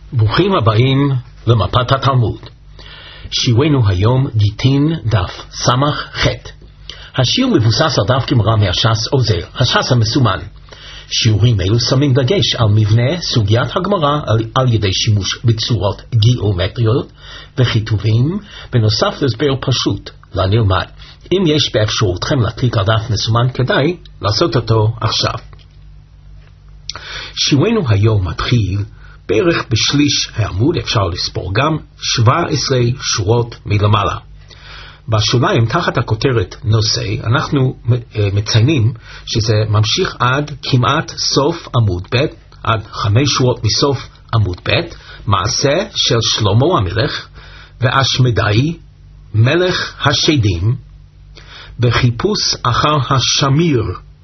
ברוכים הבאים למפת התלמוד. שיעורנו היום גיטין דף סמך ח'. השיעור מבוסס על דף גמרא מהש"ס עוזר, הש"ס המסומן. שיעורים אלו שמים דגש על מבנה סוגיית הגמרא על ידי שימוש בצורות גיאומטריות וכיתובים, בנוסף להסבר פשוט לנלמד. אם יש באפשרותכם להקליק על דף מסומן, כדאי לעשות אותו עכשיו. שיעורנו היום מתחיל בערך בשליש העמוד, אפשר לספור גם 17 שורות מלמעלה. בשוליים תחת הכותרת נושא אנחנו מציינים שזה ממשיך עד כמעט סוף עמוד ב', עד 5 שורות מסוף עמוד ב', מעשה של שלמה המלך ואשמדאי מלך השדים בחיפוש אחר השמיר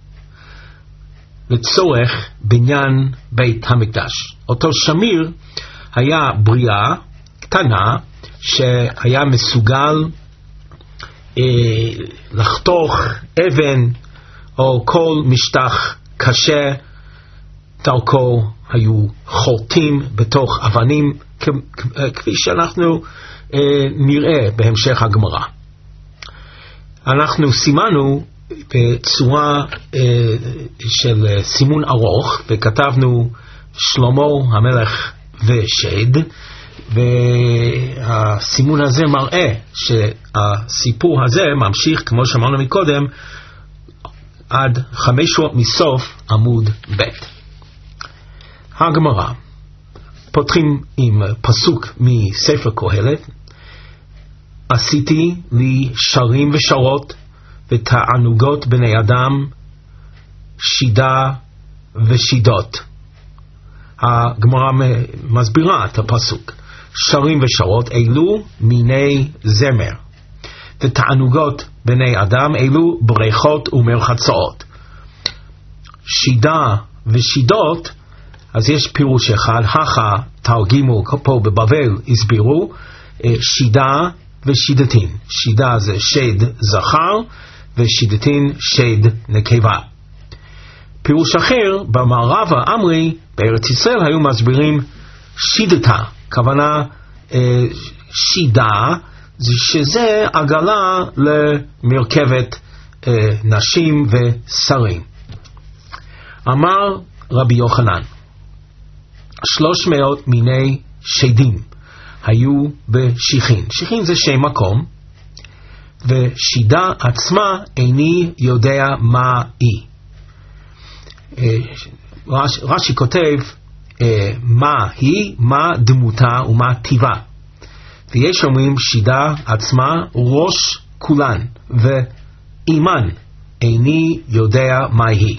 לצורך בניין בית המקדש. אותו שמיר היה בריאה קטנה שהיה מסוגל לחתוך אבן או כל משטח קשה, דרכו היו חורטים בתוך אבנים, כפי שאנחנו נראה בהמשך הגמרא. אנחנו סימנו בצורה של סימון ארוך וכתבנו שלמה המלך ושד, והסימון הזה מראה שהסיפור הזה ממשיך כמו שאמרנו מקודם עד 5 שורות מסוף עמוד ב'. הגמרא פותחים עם פסוק מספר קהלת: עשיתי לי שרים ושרות ותענוגות בני אדם, שידה ושידות. הגמרא מסבירה את הפסוק. שרים ושרות אלו מיני זמר, ותענוגות בני אדם אלו בריכות ומרחצאות. שידה ושידות, אז יש פירוש אחד, הכה תרגימו פה בבבל הסבירו, שידה ושידתין. שידה זה שד זכר ושידתין שד נקבה. פירוש אחר במערב האמרי בארץ ישראל היו מסבירים שידתה, כוונה שידה שזה עגלה למרכבת נשים ושרים. אמר רבי יוחנן 300 מיני שדים היו בשיחין. שיחין זה שם מקום, ושידה עצמה איני יודע מה היא. רש"י כותב מה היא, מה דמותה ומה טיבה. ויש אומרים שידה עצמה ראש כולן, ואימן איני יודע מה היא.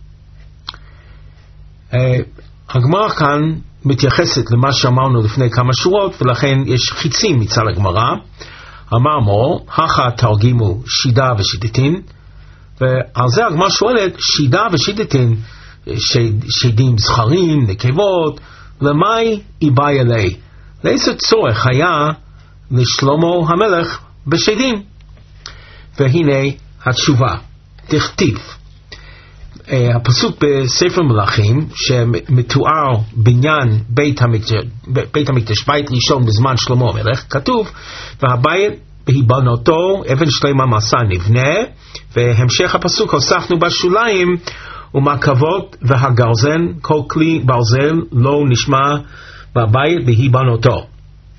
הגמרא כאן מתייחסת למה שאמרנו לפני כמה שורות, ולכן יש חיצים מצד הגמרא. אמר מור, הכה תרגימו שידה ושידתין, ועל זה הגמרא שואלת, שידה ושידתין, שדים זכרים, נקבות, למאי איבאי אלי? לאיזה צורך היה לשלמה המלך בשדים? והנה התשובה, תכתיב. הפסוק בספר מלכים שמתואר בניין בית המקדש, בית ראשון בזמן שלמה המלך, כתוב והבית בהיבנותו אבן שלמה מסע נבנה, והמשך הפסוק הוספנו בשוליים ומעקבות והגרזן כל כלי ברזל לא נשמע בבית בהיבנותו.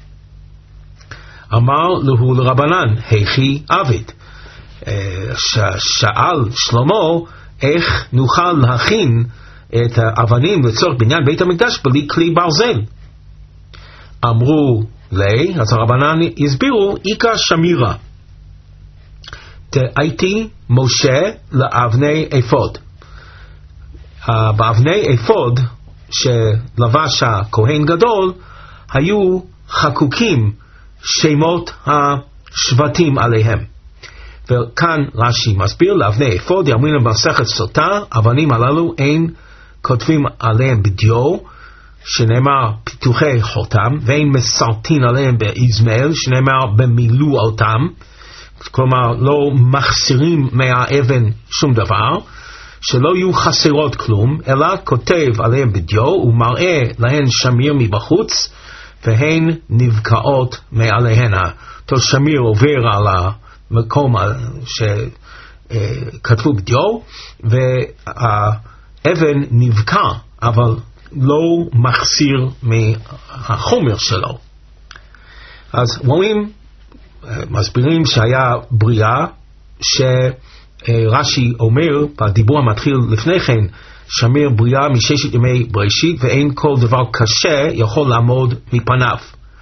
אמר לו לרבנן היכי עבד. שאל שלמה איך נוכל להכין את האבנים לצורך בניין בית המקדש בלי כלי ברזל? אמרו לי, אז הרבנן הסבירו, איקה שמירה תאיתי משה לאבני אפוד. באבני אפוד שלבש הכהן גדול היו חקוקים שמות השבטים עליהם. וכאן רש"י מסביר, לאבני אפוד יאמרינו במסכת סוטה, אבנים הללו אין כותבים עליהם בדיו שנאמר פיתוחי חותם, ואין מסרטין עליהם באזמל שנאמר במילוא אותם, כלומר לא מחסירים מהאבן שום דבר. שלא יהיו חסרות כלום, אלא כותב עליהם בדיו ומראה להן שמיר מבחוץ, והן נבקעות מעליהן. אותו שמיר עובר על המקום שכתבו בדיו, והאבן נבקע, אבל לא מחסיר מהחומר שלו. אז רואים, מסבירים שהיה בריאה, שרש"י אומר בדיבור המתחיל לפני כן, שמיר בריאה מששת ימי בראשית, ואין כל דבר קשה יכול לעמוד מפניו.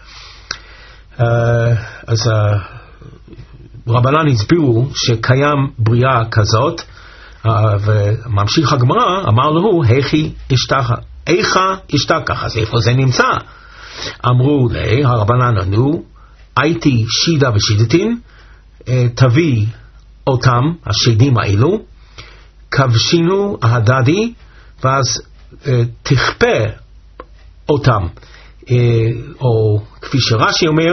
אז רבנן הסבירו שקיים בריאה כזאת, וממשיך הגמרא, אמר לו, איכה אשתך, אז איפה זה נמצא? אמרו לי, הרבנן ענו, הייתי שידה ושידתין, תביא אותם, השדים האלו, כבשינו ההדדי, ואז תכפה אותם, או כפי שרש"י אומר,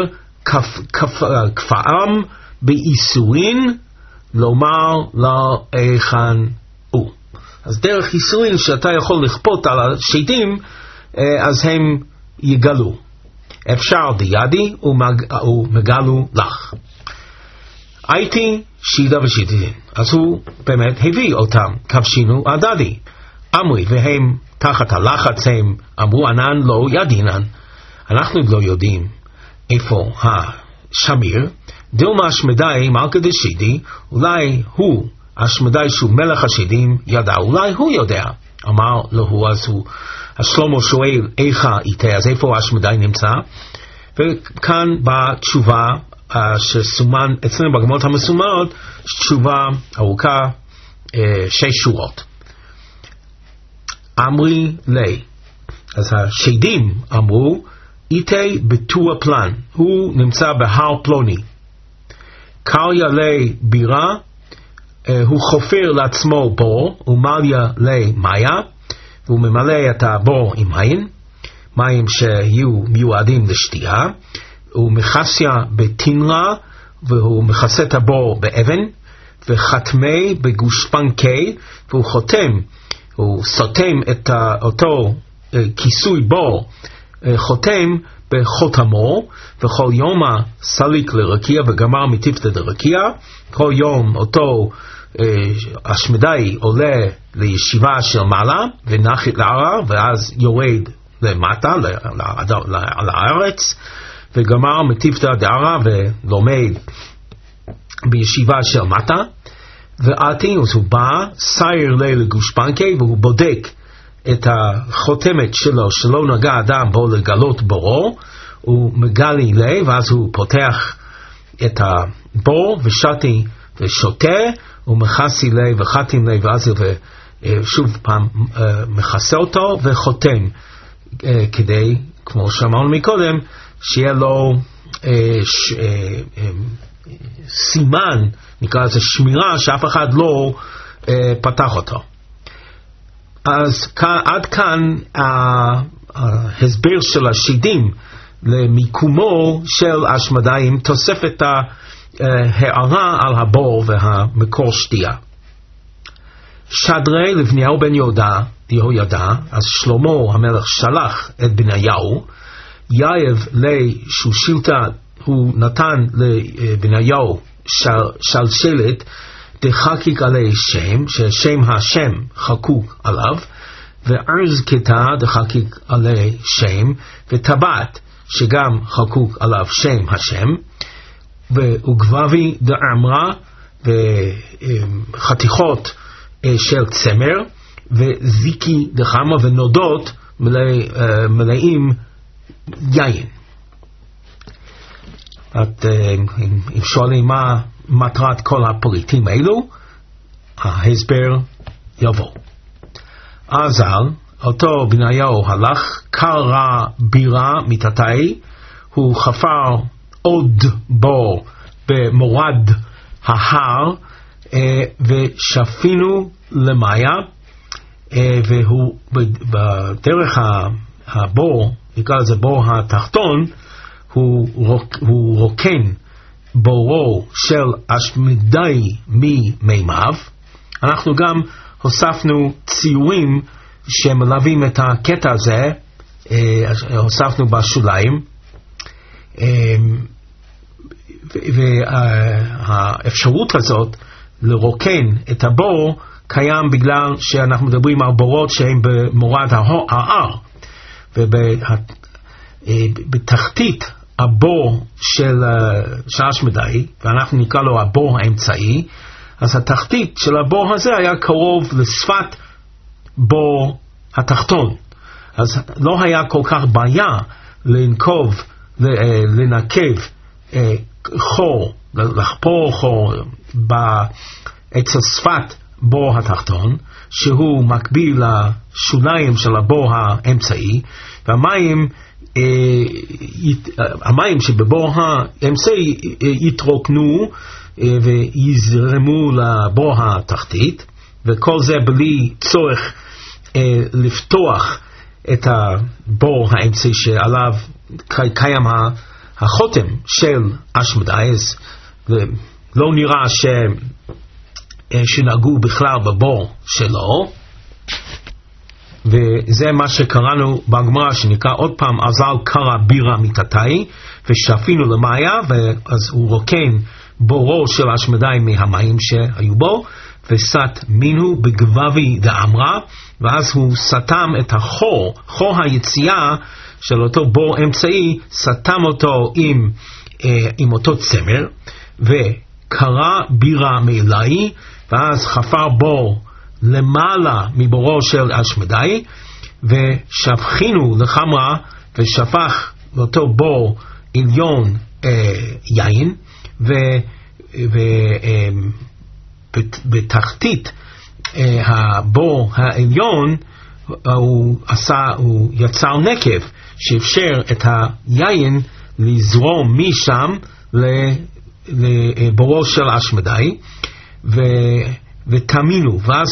כפאם באיסורין, לומר לא היכן הוא. אז דרך איסורין שאתה יכול לכפות על השדים, אז הם יגלו. אפשר דידי ומגלו לך. הייתי שידה ושידתין. אז הוא באמת הביא אותם, כבשינו הדדי. אמרי, והם תחת הלחץ הם אמרו, ענן לא ידינן. אנחנו לא יודעים איפה השמיר. דילמה השמדי מלכה דשידי, אולי הוא השמדי שהוא מלך השדים ידע, אולי הוא יודע. אמר לו, אז הוא, השלמה שואל איכה איתה, אז איפה השמדי נמצא? וכאן בתשובה שסומן אצלנו בגמרות המסומנות, תשובה ארוכה 6 שורות. אמרי לי, אז השדים אמרו, איתי בתור פלן, הוא נמצא בהר פלוני. קריה לי בירה, הוא חופר לעצמו בור, ומליה לי מאיה, והוא ממלא את הבור עם מים שיהיו מיועדים לשתייה, הוא מכסיה בתנרה, והוא מכסה את הבור באבן, וחתמי בגושפנקי, והוא חותם, הוא סותם את אותו כיסוי בור, חותם בחותמו, וכל יום סליק לרקיע וגמר מטיפתא דרקיע. כל יום אותו השמדי עולה לישיבה של מעלה ונחת לערה, ואז יורד למטה לארץ, וגמר מטיפתא דערה ולומד בישיבה של מטה. ועתי, אז הוא בא, סייר לי לגושפנקי, והוא בודק את החותמת שלו, שלא נגע אדם בו לגלות בורו, הוא מגלי לי, ואז הוא פותח את הבור, ושתי ושותה, הוא מכסי לי וחתים לי, ואז הוא שוב פעם מכסה אותו וחותם, כדי, כמו שאמרנו מקודם, שיהיה לו סימן, נקרא לזה שמירה, שאף אחד לא פתח אותו. אז עד כאן ההסבר של השדים למיקומו של השמדיים, תוספת הערה על הבור והמקור שתייה. שדרי לבניהו בן יהוידע, אז שלמה המלך שלח את בניהו, יאיב לי שושילתא, הוא נתן לבניהו שלשלת דחקיק עלי שם, ששם השם חקוק עליו, וארז כתה דחקיק עלי שם, וטבעת שגם חקוק עליו שם השם, וגבבי דאמרה, וחתיכות של צמר, וזיקי דחמה, ונודות מלאים יין. אם שואלים מה מטרת כל הפריטים האלו, ההסבר יבוא. אזל, אותו בניהו הלך, קרא בירה מתתי, הוא חפר עוד בור במורד ההר, ושפינו למאיה, והוא בדרך הבור, נקרא לזה בור התחתון, הוא רוקן בורו של השמדי ממימיו. אנחנו גם הוספנו ציורים שמלווים את הקטע הזה, הוספנו בשוליים, והאפשרות הזאת לרוקן את הבור קיים בגלל שאנחנו מדברים על בורות שהם במורד ההר, ובתחתית הבור של אשמדאי, ואנחנו נקרא לו הבור האמצעי, אז התחתית של הבור הזה היה קרוב לשפת בור התחתון, אז לא היה כל כך בעיה לנקב חור, לחפור חור אצל שפת בור התחתון, שהוא מקביל לשוליים של הבור האמצעי, והמים שבבור האמצעי יתרוקנו ויזרמו לבור התחתית, וכל זה בלי צורך לפתוח את הבור האמצעי שעליו קיים החותם של אשמדאי, ולא נראה שנגעו בכלל בבור שלו. וזה מה שקראנו בגמרא, שנקרא עוד פעם, אזל קרא בירה מיתתי ושאפינו למאיה, ואז הוא רוקן בורו של אשמדאי מהמים שהיו בו, וסת מינו בגבבי דאמרה, ואז הוא סתם את החור, חור היציאה של אותו בור אמצעי, סתם אותו עם אותו צמר, וקרא בירה מאלי, ואז חפר בור למעלה מבורו של אשמדאי, ושפכינו לחמרה, ושפך לאותו בור עליון יין, ובתחתית הבור העליון הוא יצר נקב שאפשר את היין לזרום משם לבורו של אשמדאי, ותאמינו, ואז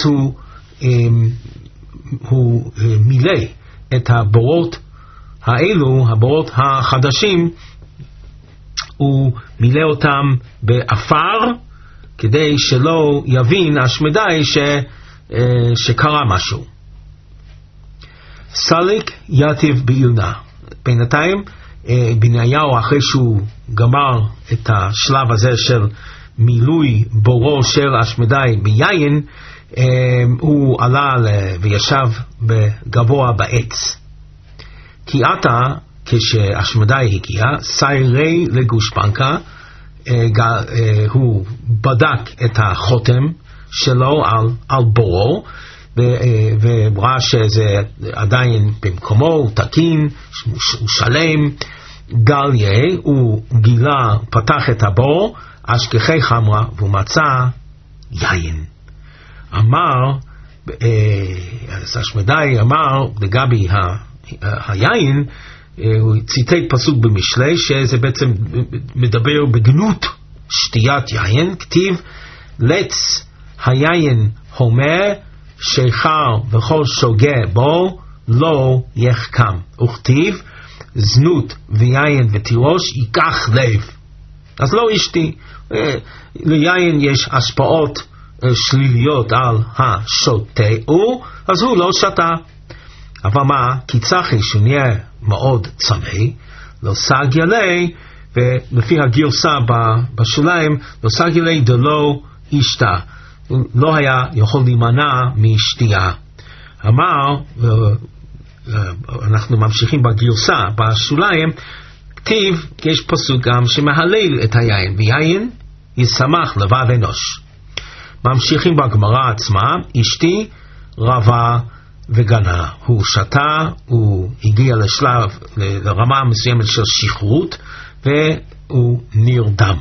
הוא מילא את הבורות האלו, הבורות החדשים, הוא מילא אותם באפר, כדי שלא יבין אשמדאי שקרה משהו. סליק יתיב בעילנה. בינתיים בניהו, אחרי שהוא גמר את השלב הזה של מילוי בורו של אשמדאי ביין, הוא עלה וישב בגבוה בעץ. כי עתה, כשאשמדאי הגיע, סיירי לגושפנקה, הוא בדק את החותם שלו על בורו, וראה שזה עדיין במקומו, הוא תקין, הוא שלם. גליה, הוא גילה, פתח את הבור, אשכחי חמרה, והוא מצא יין. אמר, אז אשמדאי אמר לגבי היין, הוא ציטט פסוק במשלי, שזה בעצם מדבר בגנות שתיית יין, כתיב, לץ היין הומר, שיכר וכל שוגה בו, לא יחכם. וכתיב, זנות ויין ותירוש ייקח לב. אז לא אשתי. ליין יש השפעות שליליות על השותה, אז הוא לא שתה. אבל מה? כי צחי שנהיה מאוד צמא, לא סגיה לי, ולפי הגרסה בשוליים, לא סגיה לי דלא ישתה. לא היה יכול להימנע משתייה. אמר, אנחנו ממשיכים בגרסה, בשוליים, כתיב, יש פסוק גם שמהלל את היין, ויין ישמח לבב אנוש. ממשיכים בגמרא עצמה, אשתי רבה וגנה. הוא שתה, הוא הגיע לשלב, לרמה מסוימת של שכרות, והוא נרדם.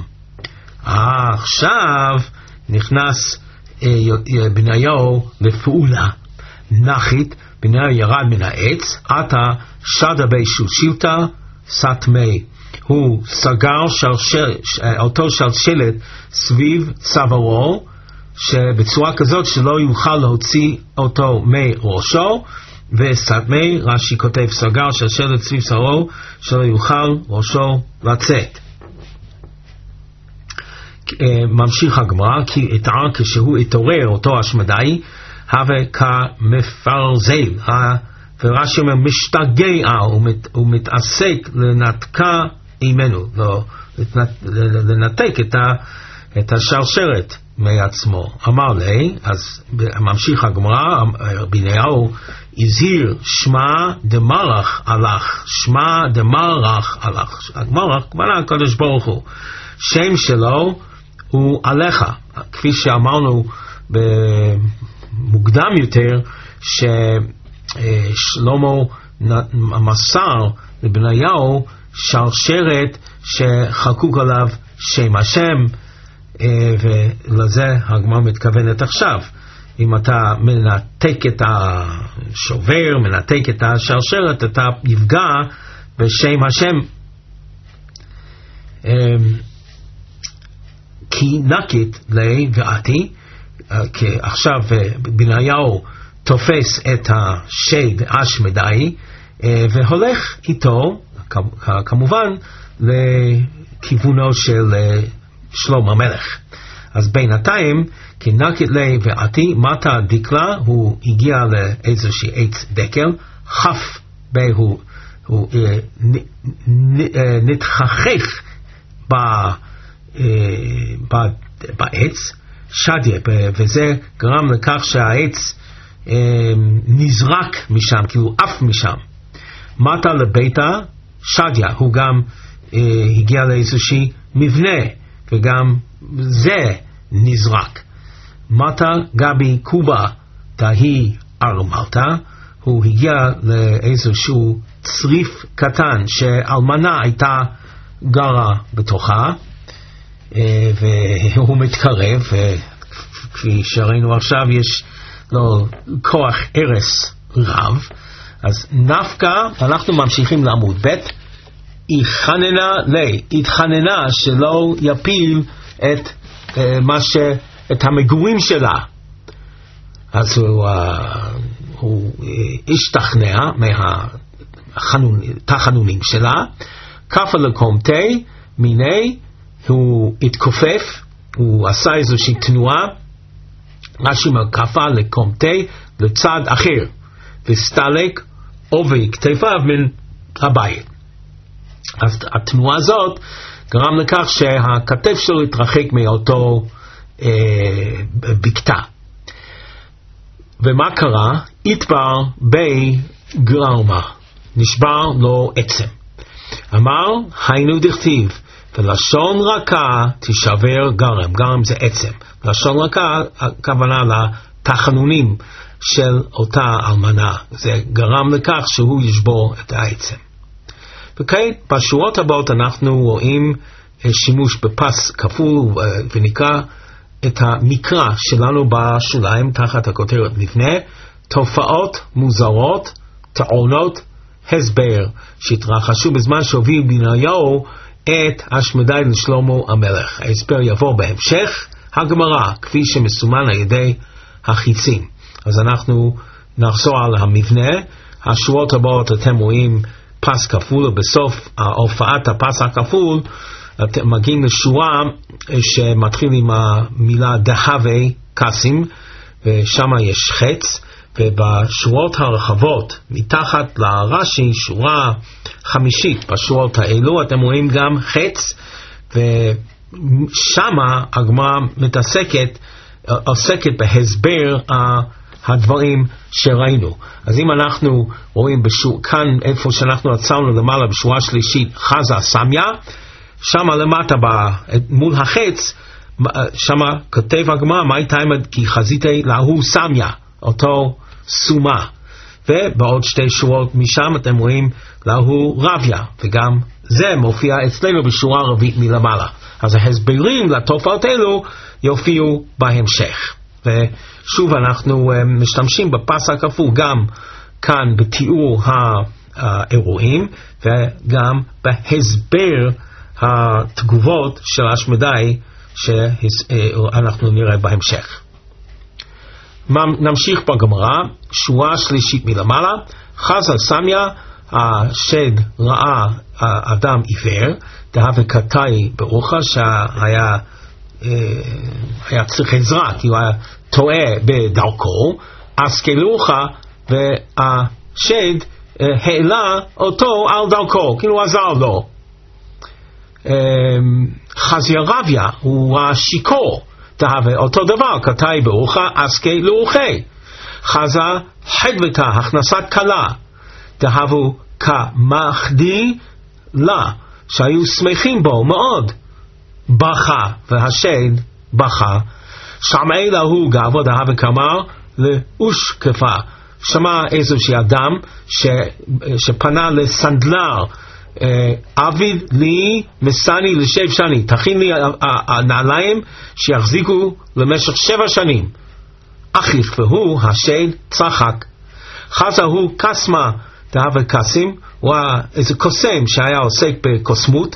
עכשיו נכנס בניהו לפעולה. נחית, בניהו ירד מן העץ, עתה שדה בי שושילתא סתמי. הוא סגר אותו שלשלת סביב צווארו, שבצורה כזאת שלא יוכל להוציא אותו מראשו, וסתמי, רש"י כותב, סגר שלשלת סביב צווארו, שלא יוכל ראשו לצאת. ממשיך הגמרא, כי כשהוא התעורר אותו אשמדאי, הווה כמפרזל, ורש"י אומר משתגע ומתעסק לנתקה אימנו, לנתק את השרשרת מעצמו. אמר לי, אז ממשיך הגמרא, בניהו הזהיר, שמע דמלך הלך, שמע דמלך הלך. הגמרא, כמובן הקדוש ברוך הוא, שם שלו הוא עליך, כפי שאמרנו מוקדם יותר, ששלמה מסר לבניהו שרשרת שחקוק עליו שם השם, ולזה הגמרא מתכוונת עכשיו. אם אתה מנתק את השובר, מנתק את השרשרת, אתה יפגע בשם השם. כי נקט לי ועתי, כי עכשיו בניהו תופס את השד אשמדי והולך איתו כמובן לכיוונו של שלמה המלך. אז בינתיים כי נקט לי ועתי מטה דקלה, הוא הגיע לאיזושהי עץ דקל, חף הוא נתחכך בעץ שדיה, וזה גרם לכך שהעץ נזרק משם, כאילו עף משם. מטה לביתה שדיה, הוא גם הגיע לאיזושהי מבנה, וגם זה נזרק. מטה גבי קובה תהי ארמלתה, הוא הגיע לאיזשהו צריף קטן שאלמנה הייתה גרה בתוכה, והוא מתקרב, וכפי שראינו עכשיו יש לו כוח הרס רב. אז נפקא, אנחנו ממשיכים לעמוד ב', התחננה שלא יפיל את המגורים שלה. אז הוא השתכנע מהתחנונים שלה, כפה לקומתי מיני, הוא התכופף, הוא עשה איזושהי תנועה, רש"י אומר כפה לקומתי לצד אחר, וסתלק עובי כתפיו מן הבית. אז התנועה הזאת גרם לכך שהכתף שלו התרחק מאותו בקתה. ומה קרה? התבר בי גרמה, נשבר לו עצם. אמר היינו דכתיב, ולשון רכה תשבר גרם. גרם זה עצם. לשון רכה הכוונה לתחנונים של אותה אלמנה, זה גרם לכך שהוא ישבור את העצם. וכעת בשורות הבאות אנחנו רואים שימוש בפס כפול, ונקרא את המקרא שלנו בשוליים תחת הכותרת מבנה, תופעות מוזרות, טעונות הסבר שהתרחשו בזמן שהוביל בניהו את השמדי לשלמה המלך. ההסבר יבוא בהמשך הגמרא כפי שמסומן על ידי החיצים. אז אנחנו נחזור על המבנה. השורות הבאות אתם רואים פס כפול, ובסוף הופעת הפס הכפול אתם מגיעים לשורה שמתחיל עם המילה דהווה קסים, ושם יש חץ, ובשורות הרחבות מתחת לרש"י שורה חמישית בשורות האלו אתם רואים גם חץ, ושם הגמרא עוסקת בהסבר הדברים שראינו. אז אם אנחנו רואים כאן איפה שאנחנו עצרנו למעלה בשורה שלישית חזה סמיה, שם למטה מול החץ שם כותב הגמרא מה הייתה כי חזיתי להוא סמיה, אותו סומה, ובעוד שתי שורות משם אתם רואים להוא רביה, וגם זה מופיע אצלנו בשורה רביעית מלמעלה. אז ההסברים לתופעות אלו יופיעו בהמשך. ושוב אנחנו משתמשים בפס הכפול גם כאן בתיאור האירועים וגם בהסבר התגובות של השמדי שאנחנו נראה בהמשך. נמשיך בגמרא, שורה שלישית מלמעלה, חזה סמיה, השד ראה אדם עיוור, דהווה קטאי ברוחה שהיה צריך עזרה, כי הוא היה טועה בדרכו, אסקלוך, והשד העלה אותו על דרכו, כאילו עזר לו. חזירביה הוא השיכור, תהווה אותו דבר, כתאי ברוך אסקלוכי. חזה חדוותה, הכנסת כלה, תהוו כמחדי לה, שהיו שמחים בו מאוד. בכה, והשד בכה. שמעי להו גבו דהווה כמר לאושקפה. שמע איזושהי אדם שפנה לסנדלר, אביד לי מסני לשב שני, תכין לי הנעליים שיחזיקו למשך 7 שנים. אחיך והוא השד צחק. חזה הוא קסמה דהווה קסים, הוא איזה קוסם שהיה עוסק בקוסמות,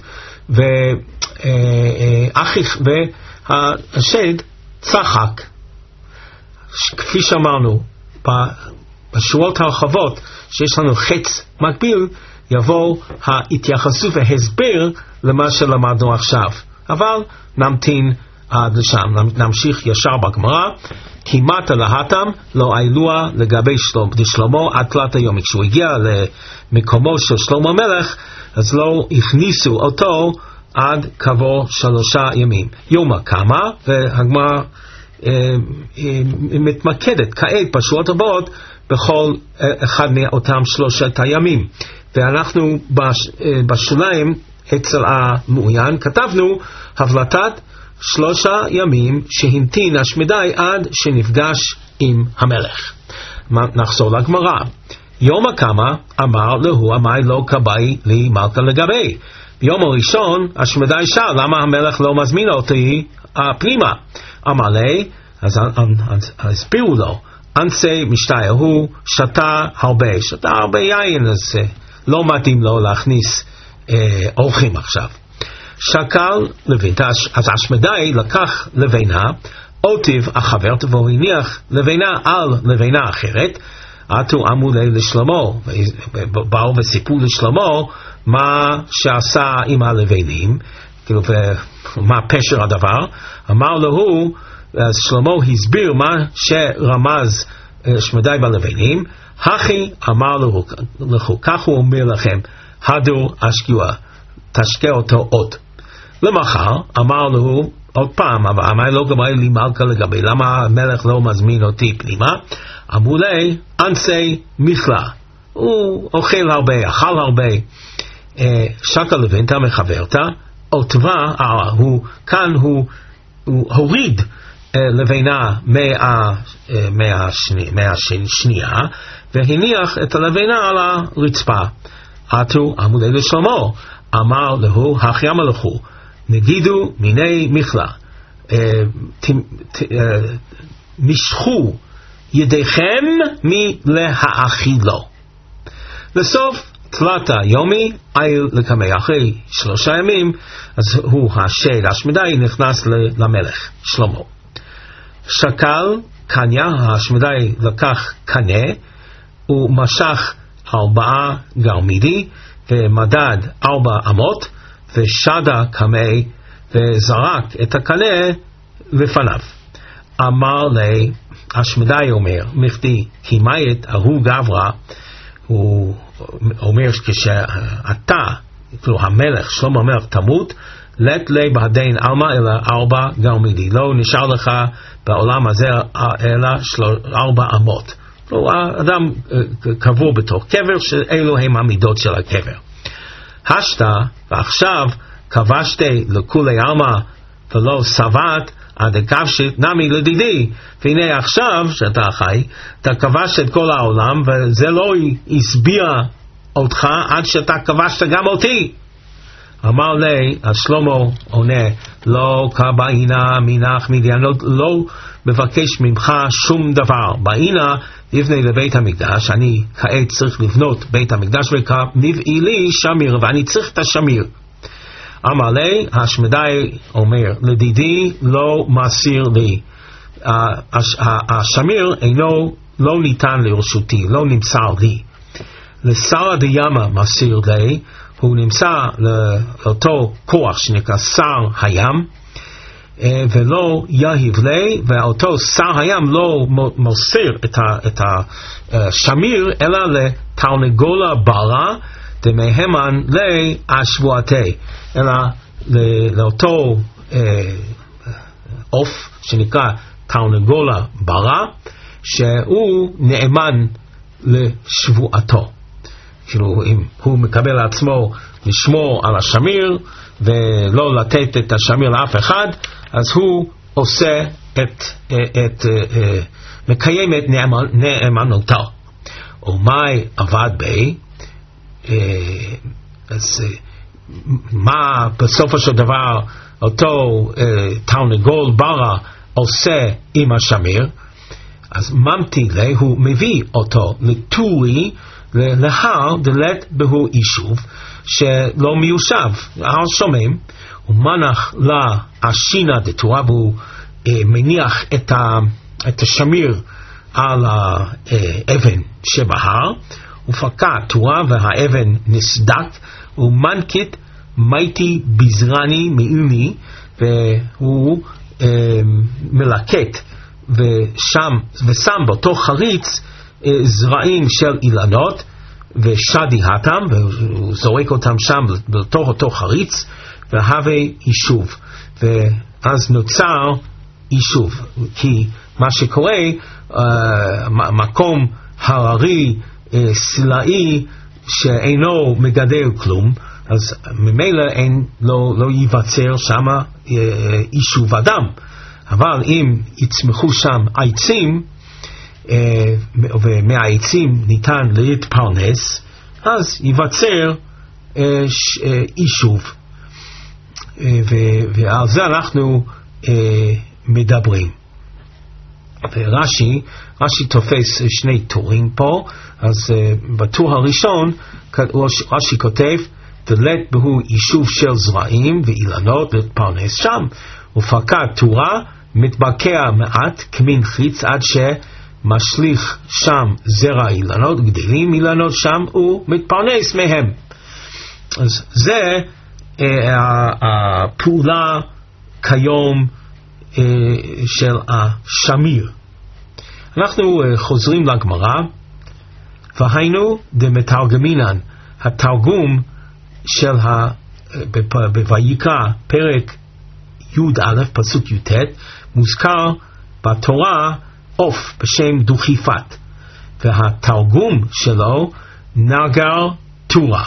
ואחיך והשד צחק. כפי שאמרנו בשורות הרחבות שיש לנו חץ מקביל, יבוא ההתייחסות והסבר למה שלמדנו עכשיו. אבל נמתין עד לשם, נמשיך ישר בגמרא. כמעט להתם לא עילוה לגבי שלמה עד תלת היום. כשהוא הגיע למקומו של שלמה המלך, אז לא הכניסו אותו עד כעבור 3 ימים. יומא קמא, והגמרא מתמקדת כעת בשורות הבאות בכל אחד מאותם 3 הימים. ואנחנו בשוליים אצל המעוין כתבנו הבלטת 3 ימים שהמתין השמדי עד שנפגש עם המלך. נחזור לגמרא. יומא קמא אמר להו אמי לא כבאי לי מלכה לגבי. ביום הראשון השמדי שאל למה המלך לא מזמין אותי פנימה. אמר לי, אז הסבירו לו, אנסי משתיה, הוא שתה הרבה יין, אז לא מתאים לו להכניס אורחים עכשיו. שקל לבינה, אז השמדי לקח לבינה, אותיב החברת והוא הניח לבינה על לבינה אחרת, עתו אמרו לשלמה, באו וסיפרו לשלמה מה שעשה עם הלבינים, כאילו מה פשר הדבר. אמר לו, אז שלמה הסביר מה שרמז שמדי בלבינים. הכי אמר לו, כך הוא אומר לכם, הדור אשקיוע, תשקע אותו עוד. למחר אמר לו עוד פעם, אבל אמר לא גמרי לי מלכה לגבי, למה המלך לא מזמין אותי פנימה? אמרו לי, אנסי מכלה, הוא אוכל הרבה, אכל הרבה. שקל לבינתה מחברתה, אותבה, כאן הוא הוריד לבינה מהשנייה, והניח את הלבינה על הרצפה. עתו אמרו לי לשלמה, אמר לו, הכי המלכו, נגידו מיני מכלה, משכו ידיכם מלהאכילו. לסוף תלת היומי, איל לקמי, אחרי 3 ימים, אז הוא השד השמדי נכנס למלך שלמה. שקל קניה, השמדי לקח קנה, הוא משך 4 גרמידי, ומדד 4 אמות, ושדה קמי, וזרק את הקנה לפניו. אמר לי, השמדי אומר, מכדי, כי מאית ההוא גברה, הוא אומר כשאתה, כאילו המלך, שלמה המלך תמות, לת לי בהדין אלמה אלא 4 גרמידי, לא נשאר לך בעולם הזה אלא 4 אמות. הוא אדם קבור בתוך קבר, שאלו הם המידות של הקבר. השתה, ועכשיו כבשתי לכולי אלמה ולא סבת, עד כבשת נמי לדידי, והנה עכשיו שאתה חי, אתה כבשת את כל העולם, וזה לא הסביע אותך עד שאתה כבשת גם אותי. אמר לי, אז שלמה עונה, לא כבאינה מנח מדיין, לא מבקש ממך שום דבר. באינה לבנה לבית המקדש, אני כעת צריך לבנות בית המקדש, וכמביא לי שמיר, ואני צריך את השמיר. אמר לי, השמדי אומר, לדידי לא מסיר לי. השמיר אינו, לא ניתן לרשותי, לא נמצא לי. לשר דיאמה מסיר לי, הוא נמצא לאותו כוח שנקרא שר הים, ולא יהיב לי, ואותו שר הים לא מוסר את השמיר, אלא לתרנגולה ברה, דמהמן לי השבועתי, אלא לאותו עוף שנקרא תרנגולה ברה, שהוא נאמן לשבועתו. כאילו, אם הוא מקבל לעצמו לשמור על השמיר, ולא לתת את השמיר לאף אחד, אז הוא עושה מקיים את נאמנותו. ומאי עבד בי, אז מה בסופו של דבר אותו תרנגול ברה עושה עם השמיר? אז ממתי לי, הוא מביא אותו לטורי, להר דלת בהו יישוב שלא מיושב, הר שומם, ומנח לה השינה דתורה, והוא מניח את השמיר על האבן שבהר, ופקע תורה והאבן נסדק, ומנקת מייתי בזרני מאילי, והוא מלקט ושם באותו חריץ זרעים של אילנות ושדי התם, והוא זורק אותם שם בתוך אותו חריץ, והווה יישוב, ואז נוצר יישוב. כי מה שקורה, מקום הררי סלעי שאינו מגדל כלום, אז ממילא לא ייווצר שם יישוב אדם. אבל אם יצמחו שם עצים, ומהעצים ניתן להתפרנס, אז ייווצר יישוב. ועל זה אנחנו מדברים. רש"י תופס שני טורים פה. אז בטור הראשון רש"י כותב דלת בהו יישוב של זרעים ואילנות להתפרנס שם, ופקע תורה מתבקע מעט כמין חיץ עד שמשליך שם זרע אילנות, גדלים אילנות שם ומתפרנס מהם. אז זה הפעולה כיום של השמיר. אנחנו חוזרים לגמרא, והיינו דמתרגמינן, התרגום של בויקרא פרק י"א פסוק י"ט, מוזכר בתורה עוף בשם דוכיפת, והתרגום שלו נגר תורה,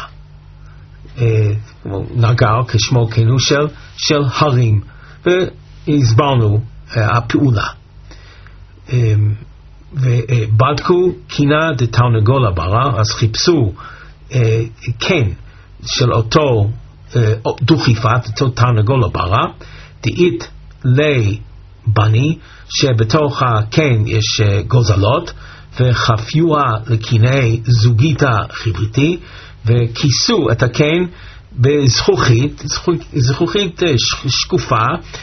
נגר כשמו כנו של הרים, והסברנו הפעולה. ובדקו קינה דתרנגולה ברה, אז חיפשו קן של אותו דוכיפת, אותו תרנגולה ברה, דאית לי בני, שבתוך הקן יש גוזלות, וחפיוה לקיני זוגיתה חברתי, וכיסו את הקן בזכוכית, זכוכית שקופה,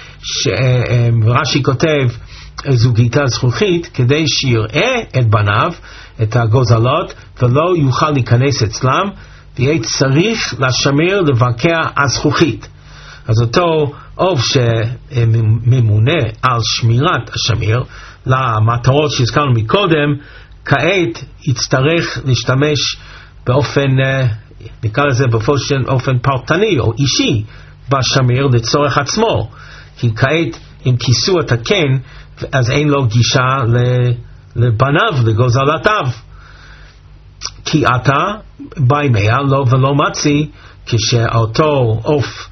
שרש"י כותב זוגיתה זכוכית, כדי שיראה את בניו, את הגוזלות, ולא יוכל להיכנס אצלם, ויהיה צריך לשמר לבקע הזכוכית. אז אותו עוף שממונה על שמירת השמיר, למטרות שהזכרנו מקודם, כעת יצטרך להשתמש באופן, נקרא לזה באופן פרטני או אישי, בשמיר לצורך עצמו. כי כעת אם כיסו את הקן, אז אין לו גישה לבניו, לגוזלתיו. כי אתה בימיה לא ולא מצי, כשאותו עוף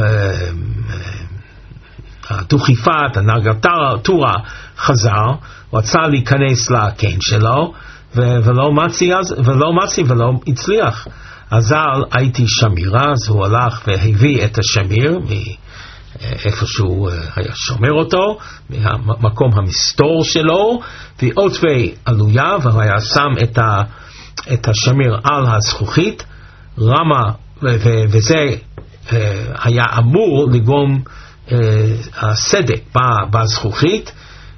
הדוכיפת, הנגר-תורה חזר, רצה להיכנס לקן שלו, ולא מצי ולא הצליח. אזל הייתי שמירה, אז הוא הלך והביא את השמיר מאיפה שהוא היה שומר אותו, מהמקום המסתור שלו, ועוטבי עלויה, והוא היה שם את השמיר על הזכוכית, רמה, וזה היה אמור לגרום הסדק בזכוכית,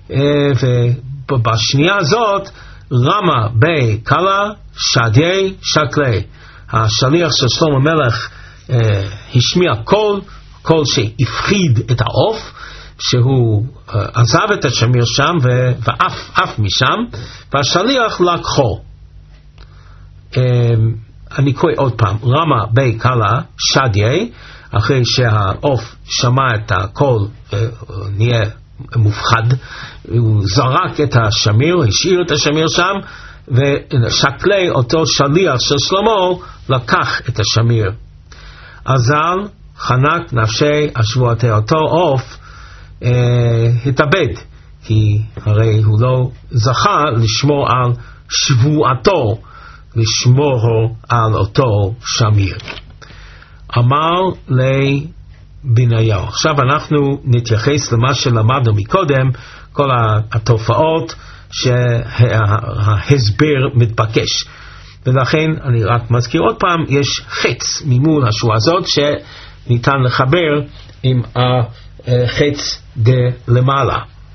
ובשנייה הזאת רמה בקלה שדי שקלי. השליח של שלמה המלך השמיע קול שהפחיד את העוף, שהוא עזב את השמיר שם ועף משם, והשליח לקחו. אני קורא עוד פעם, רמה בי קלה שדיה, אחרי שהעוף שמע את הקול ונהיה מופחד, הוא זרק את השמיר, השאיר את השמיר שם, ושקלי אותו שליח של שלמה לקח את השמיר. אזל חנק נפשי השבועתי, אותו עוף התאבד, כי הרי הוא לא זכה לשמור על שבועתו, לשמור על אותו שמיר. אמר לבניהו. עכשיו אנחנו נתייחס למה שלמדנו מקודם, כל התופעות שההסבר מתבקש. ולכן אני רק מזכיר עוד פעם, יש חץ ממול השבועה הזאת שניתן לחבר עם החץ דלמעלה.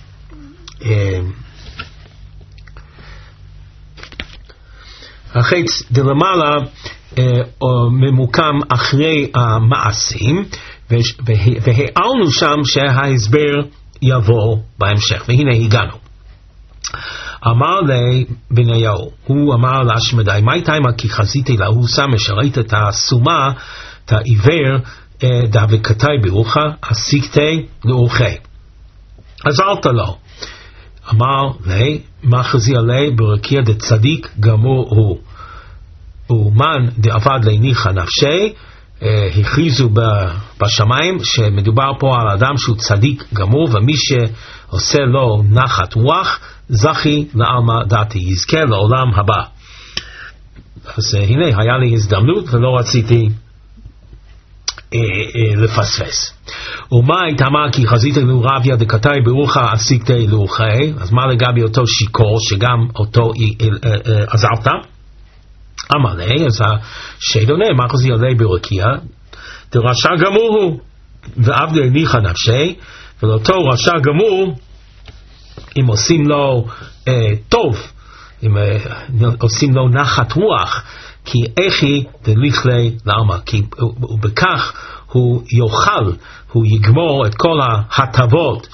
החץ דלמעלה ממוקם אחרי המעשים, והערנו שם שההסבר יבוא בהמשך, והנה הגענו. אמר לבניהו, הוא אמר להשמדי, מה איתמה כי חזיתי לה, הוא שם משרת את הסומה, את העיוור, דאבקתי ברוחה, הסיקתי לאורכי. אז אל תלו. אמר לי, מה חזי עלי ברקיע דצדיק גמור הוא. ומן דעבד להניחה נפשי, הכריזו בשמיים שמדובר פה על אדם שהוא צדיק גמור, ומי שעושה לו נחת רוח, זכי לעלמא דעתי, יזכה לעולם הבא. אז הנה, היה לי הזדמנות ולא רציתי לפספס. ומה התאמה כי חזית אלו רביה דקתי ברוחה עסיקתי לאוחי, אז מה לגבי אותו שיקור שגם אותו עזרת? אמר לי, אז השד עונה, מה חזי עלי ברקיע, דרשע גמור הוא, ועבד הניחה נפשי, ולאותו רשע גמור, אם עושים לו טוב, אם עושים לו נחת רוח, כי איכי דליכלי לעלמא, כי ובכך הוא יאכל, הוא יגמור את כל ההטבות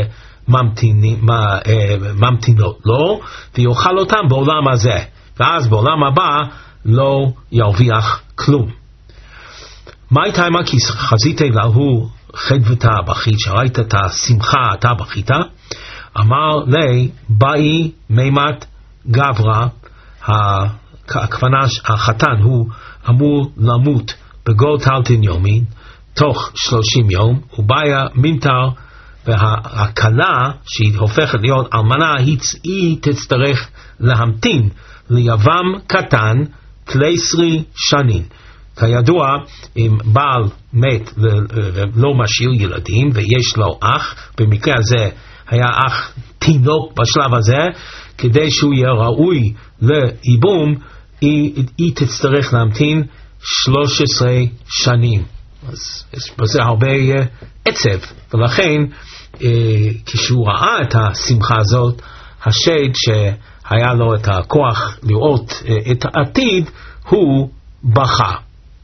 שממתינות לו, ויאכל אותם בעולם הזה, ואז בעולם הבא לא ירוויח כלום. מה הייתה מה כי חזיתי להוא חדוותה בכית, שראית את השמחה אתה בכית? אמר לי, באי מימת גברה, הכוונה החתן הוא אמור למות בגול טלטין יומין, תוך 30 יום, ובאיה מינטר, והכלה שהיא הופכת להיות אלמנה, היא תצטרך להמתין ליבם קטן 13 שנים. כידוע, אם בעל מת ולא משאיר ילדים ויש לו אח, במקרה הזה היה אח תינוק בשלב הזה, כדי שהוא יהיה ראוי לאיבום, היא תצטרך להמתין 13 שנים. אז יש בזה הרבה עצב, ולכן כשהוא ראה את השמחה הזאת, השד שהיה לו את הכוח לראות את העתיד, הוא בכה.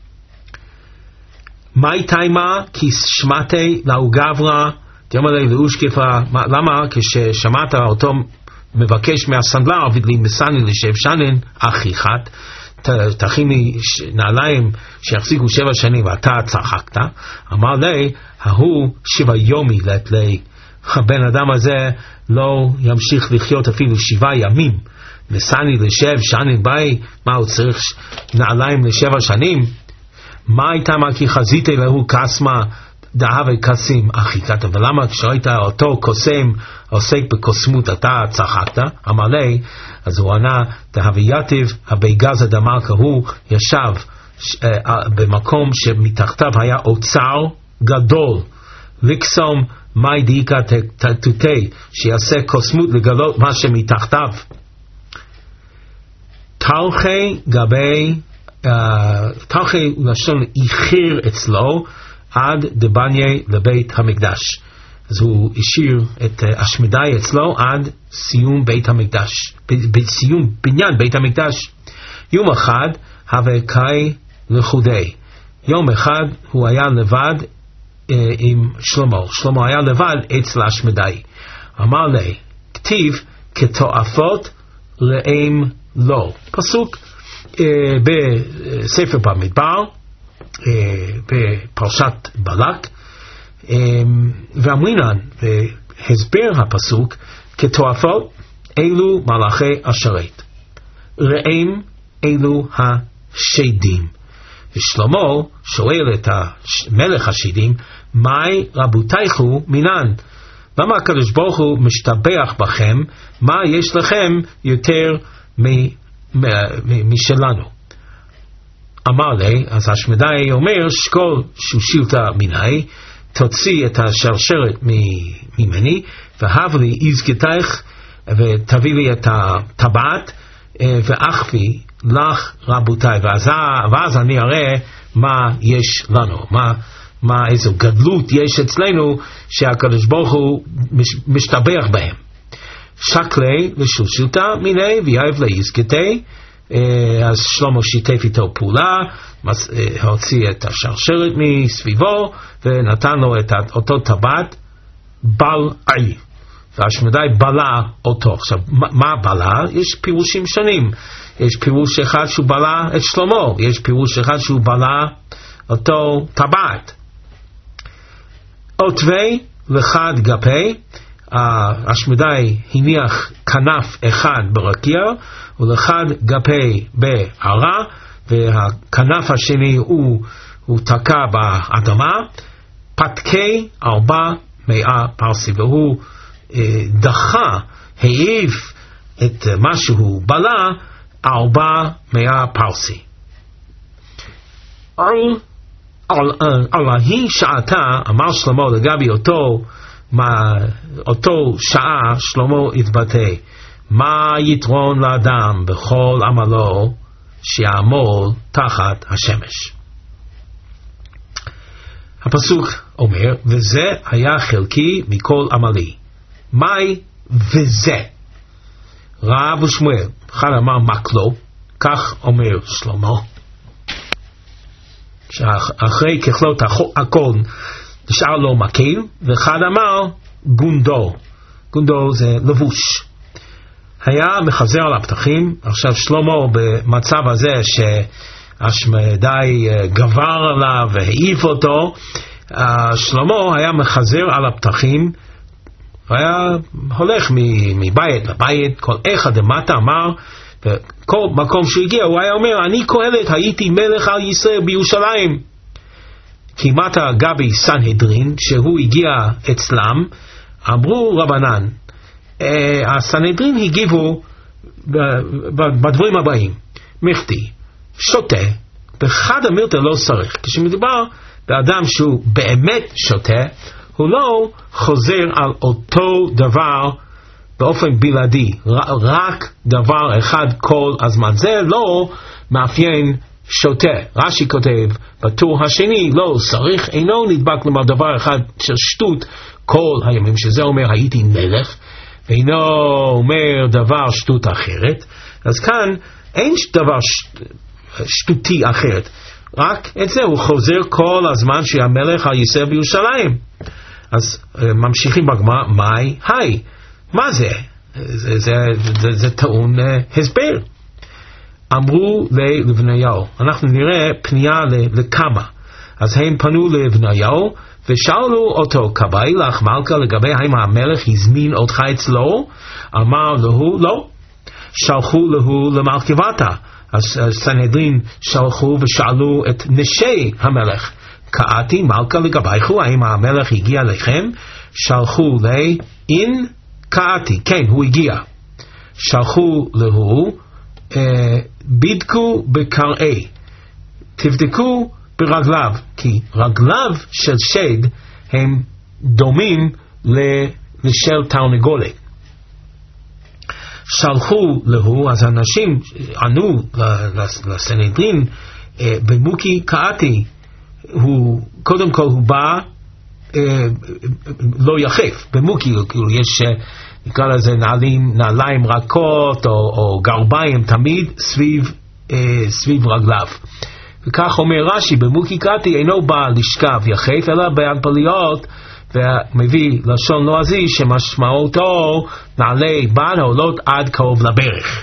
מה איתמה כי שמעתי לאו גברה, תאמר לי לאושקפה, למה כששמעת אותו מבקש מהסנדלר, ודלי מסני לשב שנן אחיחת, תכין לי נעליים שיחזיקו 7 שנים ואתה צחקת. אמר לי, ההוא 7 יומי לי, הבן אדם הזה לא ימשיך לחיות אפילו 7 ימים. מסני לשב שנן ביי, מה הוא צריך נעליים ל7 שנים? מה הייתה מה כי חזיתי להוא קסמה דאהבי קסים אחיכת, ולמה כשראית אותו קוסם עוסק בקוסמות אתה צחקת? אמר לי, אז הוא ענה, דהווייתיו הביגז הדמלכה, הוא ישב במקום שמתחתיו היה אוצר גדול, לקסום מי דאיקה תתותי, שיעשה קוסמות לגלות מה שמתחתיו. תלכי גבי, תלכי לשון איחיר אצלו, עד דבניה לבית המקדש. אז הוא השאיר את השמדי אצלו עד סיום בית המקדש, בסיום בניין בית המקדש. יום אחד הווה קאי לחודי, יום אחד הוא היה לבד עם שלמה. שלמה היה לבד אצל השמדי. אמר לי, כתיב כתועפות רעים לו. פסוק בספר במדבר, בפרשת בלק, ואמרינן, הסבר הפסוק, כתועפות אלו מלאכי השרת, רעים אלו השדים. ושלמה שואל את מלך השדים, מהי רבותיכו מינן? למה הקדוש ברוך הוא משתבח בכם? מה יש לכם יותר משלנו? אמר לי, אז השמדי אומר, שקול שושילתא מיני, תוציא את השרשרת ממני, והב לי עזקתך, ותביא לי את הטבעת, ואחפי לך רבותיי, ואז אני אראה מה יש לנו, איזו גדלות יש אצלנו שהקדוש ברוך הוא משתבח בהם. שקלי ושושילתא מיני ויאהב לעזקתי. אז שלמה שיתף איתו פעולה, הוציא את השרשרת מסביבו ונתן לו את אותו טבעת בלעי, והשמדי בלע אותו. עכשיו, מה בלע? יש פירושים שונים. יש פירוש אחד שהוא בלע את שלמה, יש פירוש אחד שהוא בלע אותו טבעת. עוטבי לחד גפי, השמדי הניח כנף אחד ברקיע ולחד גפי בערה, והכנף השני הוא תקע באדמה, פתקי 400 פרסי, והוא דחה, העיף את מה שהוא בלע 400 פרסי. על ההיא שעתה, אמר שלמה לגבי אותו שעה, שלמה התבטא, מה יתרון לאדם בכל עמלו שיעמול תחת השמש. הפסוק אומר, וזה היה חלקי מכל עמלי. מהי וזה? רב ושמואל, אחד אמר מקלו, כך אומר שלמה, שאחרי ככלות הכל נשאר לו מקל, ואחד אמר גונדו. גונדו זה לבוש. היה מחזר על הפתחים. עכשיו שלמה במצב הזה שהשמדי גבר עליו והעיף אותו, שלמה היה מחזר על הפתחים, היה הולך מבית לבית, כל אחד למטה אמר, וכל מקום שהגיע הוא היה אומר, אני קהלת הייתי מלך על ישראל בירושלים. כמעט גבי סנהדרין, שהוא הגיע אצלם, אמרו רבנן, הסנהדרין הגיבו בדברים הבאים, מכתי, שותה, בחד המילתא לא צריך. כשמדובר באדם שהוא באמת שותה, הוא לא חוזר על אותו דבר באופן בלעדי, רק דבר אחד כל הזמן. זה לא מאפיין שותה. רש"י כותב בטור השני, לא צריך, אינו נדבק למה דבר אחד של שטות כל הימים, שזה אומר הייתי מלך, ואינו אומר דבר שטות אחרת. אז כאן אין דבר שטותי אחרת, רק את זה הוא חוזר כל הזמן שהמלך על ישראל בירושלים. אז ממשיכים בגמרא, מהי? היי, מה זה? זה טעון הסבר. אמרו לבניהו, אנחנו נראה פנייה לכמה. אז הם פנו לבניהו ושאלו אותו, קבעי לך מלכה לגבי האם המלך הזמין אותך אצלו? אמר לו לא. שלחו לו למלכבתה. אז סנהדרין שלחו ושאלו את נשי המלך, קראתי מלכה לגביכו, האם המלך הגיע לכם? שלחו לי, אין קראתי, כן הוא הגיע. שלחו לו, בדקו בקראי, תבדקו ברגליו, כי רגליו של שד הם דומים לשל תרנגולת. שלחו לו, אז אנשים ענו לסנהדרין, במוקי קראתי, הוא קודם כל הוא בא לא יחף, במוקי יש נקרא לזה נעליים רכות או גרביים תמיד סביב רגליו, וכך אומר רש"י, במוקיקתי אינו בא לשכב יחף, אלא בהנפליות, ומביא לשון לועזי שמשמעותו נעלי בד העולות עד קרוב לברך.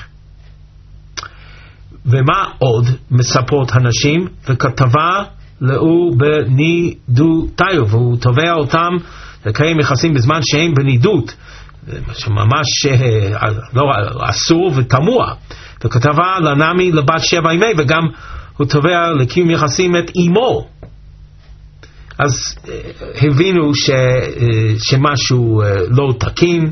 ומה עוד מספרות הנשים? וכתבה לאו בנידותיו, והוא תובע אותם לקיים יחסים בזמן שהם בנידות, שממש לא אסור ותמוה. וכתבה לנמי לבת 7 ימי, וגם הוא תובע לקיום יחסים את אמו. אז הבינו שמשהו לא תקין,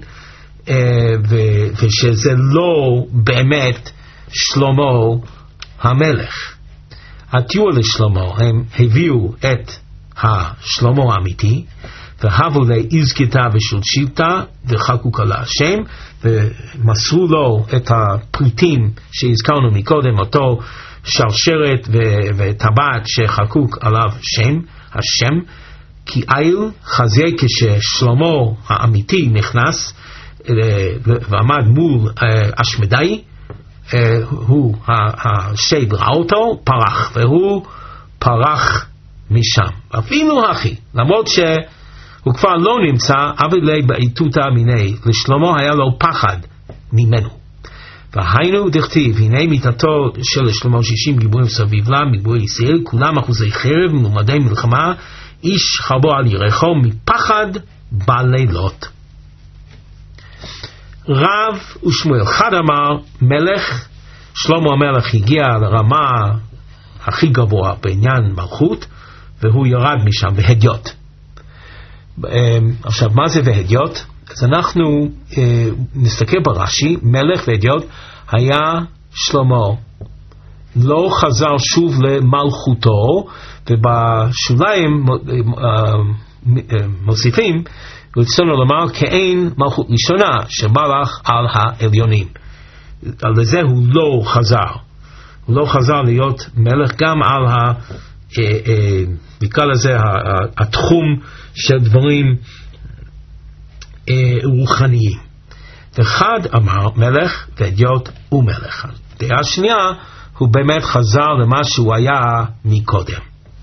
ושזה לא באמת שלמה המלך. התיאור לשלמה, הם הביאו את השלמה האמיתי, והבו לאיזקתה ושולשיתה וחקוק על השם, ומסרו לו את הפריטים שהזכרנו מקודם, אותו שרשרת וטבעת שחקוק עליו השם, כי איל חזה כששלמה האמיתי נכנס ועמד מול אשמדי, הוא השד ראה אותו, פרח, והוא פרח משם. אפילו אחי, למרות שהוא כבר לא נמצא, אבל בעיתותא מיני, לשלמה היה לו פחד ממנו. והיינו דכתיב, הנה מיתתו של שלמה 60 גיבורים סביב לה, מגיבורי ישראל, כולם אחוזי חרב, מלומדי מלחמה, איש חרבו על ירחו, מפחד בלילות. רב ושמואל חד אמר, מלך, שלמה המלך הגיע לרמה הכי גבוה בעניין מלכות, והוא ירד משם בהדיוט. עכשיו, מה זה בהדיוט? אז אנחנו נסתכל ברש"י, מלך והדיוט היה שלמה. לא חזר שוב למלכותו, ובשוליים מוסיפים, רצינו לומר כאין מלכות ראשונה שמלך על העליונים. על זה הוא לא חזר. הוא לא חזר להיות מלך גם על נקרא לזה התחום של דברים רוחניים. אחד אמר מלך והדיוט הוא מלך. דעה שנייה, הוא באמת חזר למה שהוא היה מקודם.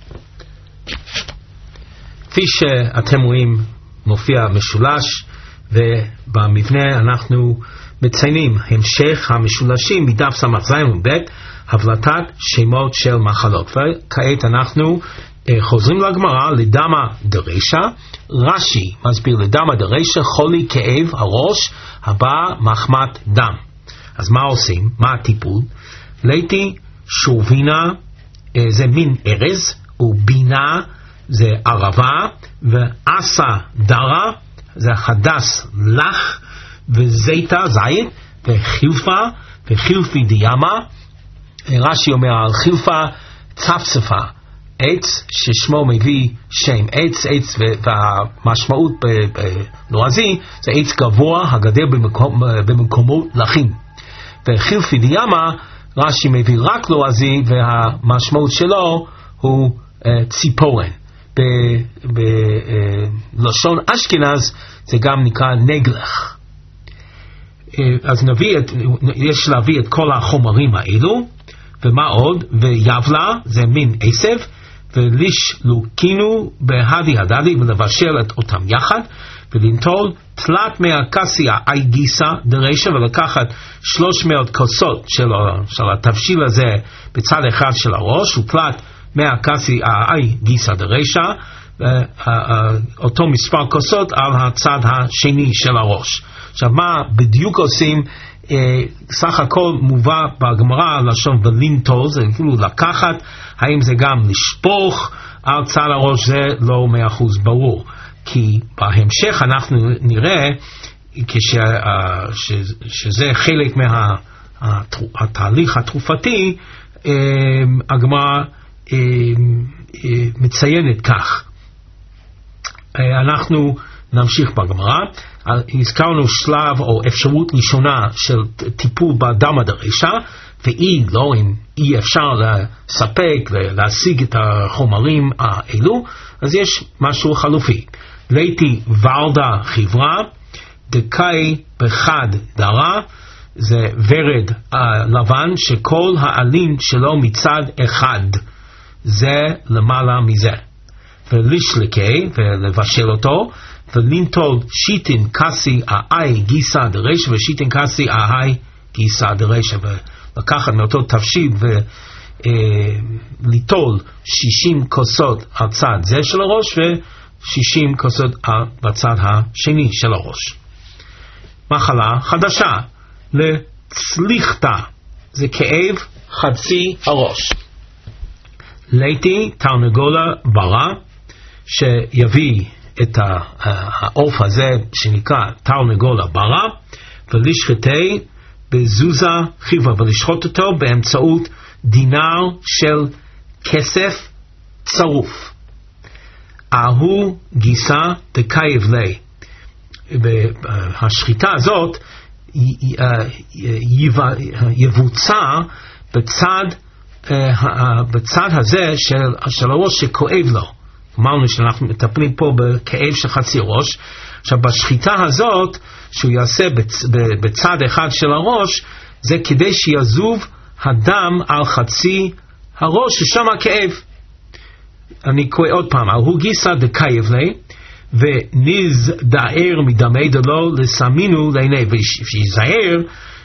כפי שאתם רואים מופיע משולש, ובמבנה אנחנו מציינים המשך המשולשים מדף סמ"ז וב' הבלטת שמות של מחלות. וכעת אנחנו חוזרים לגמרא לדמה דרישא. רש"י מסביר לדמה דרישא חולי כאב הראש הבא מחמת דם. אז מה עושים? מה הטיפול? ליתי שובינה זה מין ארז, ובינה זה ערבה, ועשה דרה זה חדס לח, וזיתה זית, וחילפי דיאמה. רש"י אומר על חילפה צפצפה, עץ ששמו מביא שם עץ, והמשמעות בלועזי זה עץ גבוה הגדל במקומות לחים. וחילפי דיאמה רש"י מביא רק לועזי, והמשמעות שלו הוא ציפורן. בלשון אשכנז זה גם נקרא נגלח. אז יש להביא את כל החומרים האלו, ומה עוד? ויבלה זה מין עשב, ולשלוקינו בהדי הדדי, ולבשל את אותם יחד, ולנטול תלת מהקסיה אי גיסה דרישא, ולקחת 300 כוסות של התבשיל הזה בצד אחד של הראש, ותלת מהקסיה אי גיסה דרישא, אותו מספר כוסות על הצד השני של הראש. עכשיו מה בדיוק עושים? סך הכל מובא בגמרא לשון ולינטול, זה כאילו לקחת. האם זה גם לשפוך על צד הראש? זה לא 100% ברור, כי בהמשך אנחנו נראה שזה חלק מהתהליך התרופתי. הגמרא מציינת כך. אנחנו נמשיך בגמרא. הזכרנו שלב או אפשרות ראשונה של טיפול בדמה דרישא, ואי לא, אם אי אפשר לספק ולהשיג את החומרים האלו, אז יש משהו חלופי. ליתי ורדה חברה, דקאי בחד דרה, זה ורד לבן שכל העלים שלו מצד אחד. זה למעלה מזה. ולשלקי, ולבשל אותו, ולנטול שיטין קסי האי גיסא דרשא ושיטין קסי האי גיסא דרשא, ולקחת מאותו תבשיל וליטול 60 כוסות על צד זה של הראש ו60 כוסות בצד השני של הראש. מחלה חדשה, לצליחתא, זה כאב חצי הראש. ליתי תרנגולה ברא, שיביא את העוף הזה שנקרא תרנגולה ברא, ולשחטי בזוזה חיבה, ולשחוט אותו באמצעות דינר של כסף צרוף. אהו גיסא דקייב לי. והשחיטה הזאת יבוצע בצד הזה של הראש שכואב לו. אמרנו שאנחנו מטפלים פה בכאב של חצי ראש. עכשיו בשחיטה הזאת שהוא יעשה בצד אחד של הראש, זה כדי שיזוב הדם על חצי הראש ששם הכאב. אני קורא עוד פעם, הוא גיסא דקייב לי, ונזדער מדמי דלו לסמינו לעיני, ושיזהר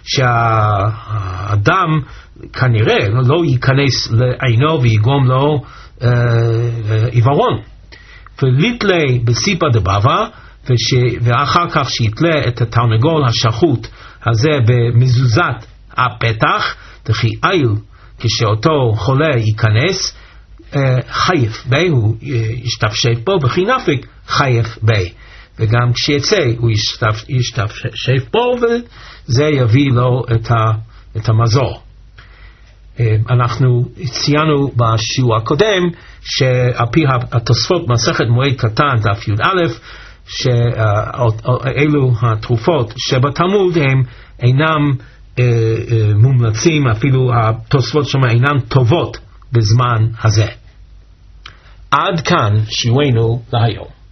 שהאדם כנראה לא ייכנס לעינו ויגרום לו עיוורון. וליתלי בסיפא דבבא, ואחר כך שיתלה את התרנגול השחוט הזה במזוזת הפתח, דכי איל כשאותו חולה ייכנס חייף בי, הוא ישתפשף בו, וכי נפיק חייף בי, וגם כשיצא הוא ישתפשף בו, וזה יביא לו את המזור. אנחנו ציינו בשיעור הקודם שעל פי התוספות מסכת מועד קטן דף י"א, שאלו התרופות שבתלמוד הם אינם מומלצים, אפילו התוספות שם אינן טובות בזמן הזה. עד כאן שיעורנו להיום.